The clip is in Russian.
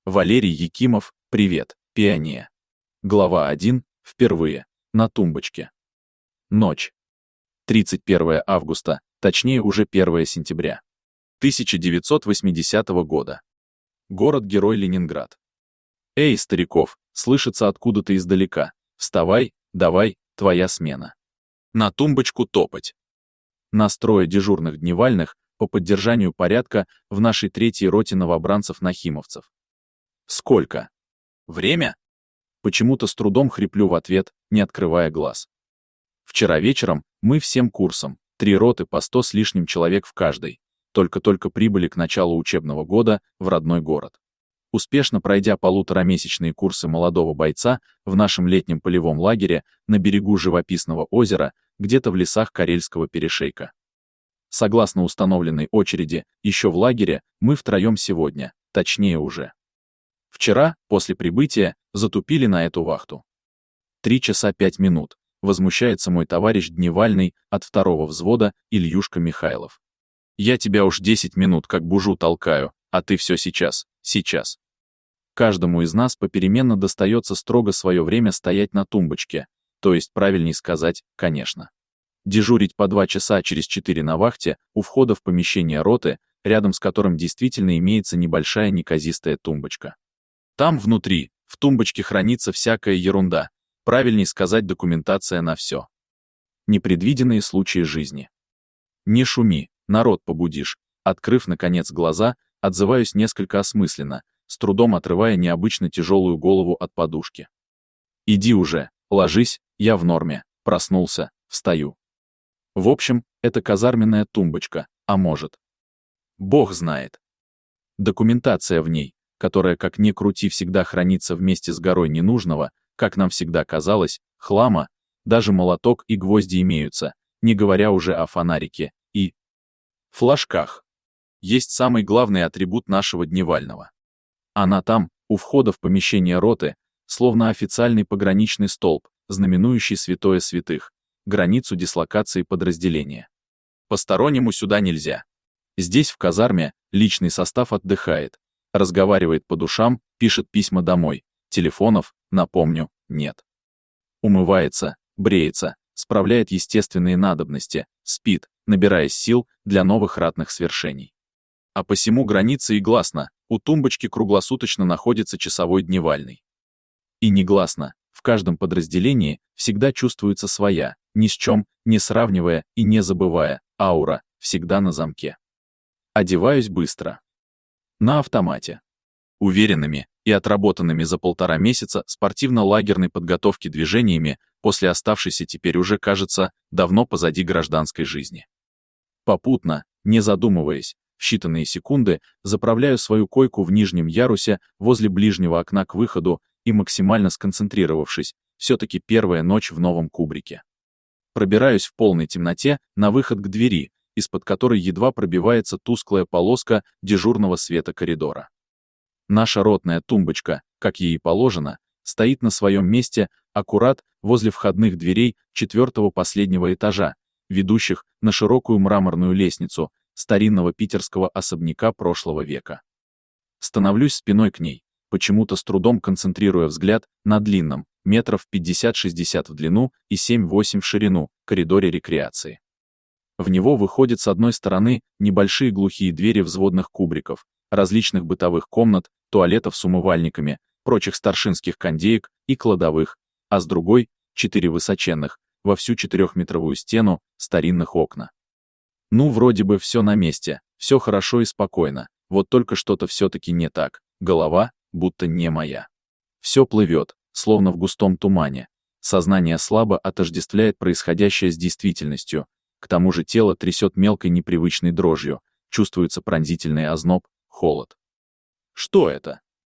Валерий Якимов, привет, пионер. Глава 1, впервые, на тумбочке. Ночь. 31 августа, точнее уже 1 сентября. 1980 года. Город-герой Ленинград. «Эй, стариков!» — слышится откуда-то издалека. «Вставай, давай, твоя смена». На тумбочку топать. Настрое дежурных дневальных по поддержанию порядка в нашей 3-й роте новобранцев-нахимовцев. Сколько? Время? Почему-то с трудом хриплю в ответ, не открывая глаз. Вчера вечером мы всем курсом, 3 роты по 100 с лишним человек в каждой, только-только прибыли к началу учебного года в родной город. Успешно пройдя 1,5-месячные курсы молодого бойца в нашем летнем полевом лагере на берегу живописного озера, где-то в лесах Карельского перешейка. Согласно установленной очереди, еще в лагере мы втроем сегодня, точнее уже. Вчера, после прибытия, затупили на эту вахту. 3 часа 5 минут, возмущается мой товарищ дневальный от 2-го взвода Ильюшка Михайлов. Я тебя уж 10 минут как бужу толкаю, а ты все сейчас. Каждому из нас попеременно достается строго свое время стоять на тумбочке, то есть правильней сказать, конечно. Дежурить по 2 часа через 4 на вахте у входа в помещение роты, рядом с которым действительно имеется небольшая неказистая тумбочка. Там внутри, в тумбочке хранится всякая ерунда, правильней сказать документация на все. Непредвиденные случаи жизни. Не шуми, народ побудишь. Открыв, наконец, глаза, отзываюсь несколько осмысленно, с трудом отрывая необычно тяжелую голову от подушки. Иди уже, ложись, я в норме, проснулся, встаю. В общем, это казарменная тумбочка, а может. Бог знает. Документация в ней, которая, как ни крути, всегда хранится вместе с горой ненужного, как нам всегда казалось, хлама, даже молоток и гвозди имеются, не говоря уже о фонарике и флажках. Есть самый главный атрибут нашего дневального. Она там, у входа в помещение роты, словно официальный пограничный столб, знаменующий святое святых, границу дислокации подразделения. Постороннему сюда нельзя. Здесь, в казарме, личный состав отдыхает, разговаривает по душам, пишет письма домой, телефонов, напомню, нет. Умывается, бреется, справляет естественные надобности, спит, набираясь сил для новых ратных свершений. А посему граница и гласна, у тумбочки круглосуточно находится часовой дневальный. И негласно, в каждом подразделении всегда чувствуется своя, ни с чем, не сравнивая и не забывая, аура, всегда на замке. Одеваюсь быстро. На автомате. Уверенными и отработанными за 1,5 месяца спортивно-лагерной подготовки движениями после оставшейся теперь уже, кажется, давно позади гражданской жизни. Попутно, не задумываясь, в считанные секунды заправляю свою койку в нижнем ярусе возле ближнего окна к выходу и, максимально сконцентрировавшись, все-таки первая ночь в новом кубрике. Пробираюсь в полной темноте на выход к двери, из-под которой едва пробивается тусклая полоска дежурного света коридора. Наша ротная тумбочка, как ей и положено, стоит на своем месте, аккурат возле входных дверей 4-го последнего этажа, ведущих на широкую мраморную лестницу старинного питерского особняка прошлого века. Становлюсь спиной к ней, почему-то с трудом концентрируя взгляд на длинном, метров 50-60 в длину и 7-8 в ширину, коридоре рекреации. В него выходят с одной стороны небольшие глухие двери взводных кубриков, различных бытовых комнат, туалетов с умывальниками, прочих старшинских кондеек и кладовых, а с другой — 4 высоченных, во всю 4-метровую стену, старинных окна. Ну, вроде бы все на месте, все хорошо и спокойно, вот только что-то все-таки не так, голова будто не моя. Все плывет, словно в густом тумане, сознание слабо отождествляет происходящее с действительностью, к тому же тело трясет мелкой непривычной дрожью, чувствуется пронзительный озноб, холод. Что это?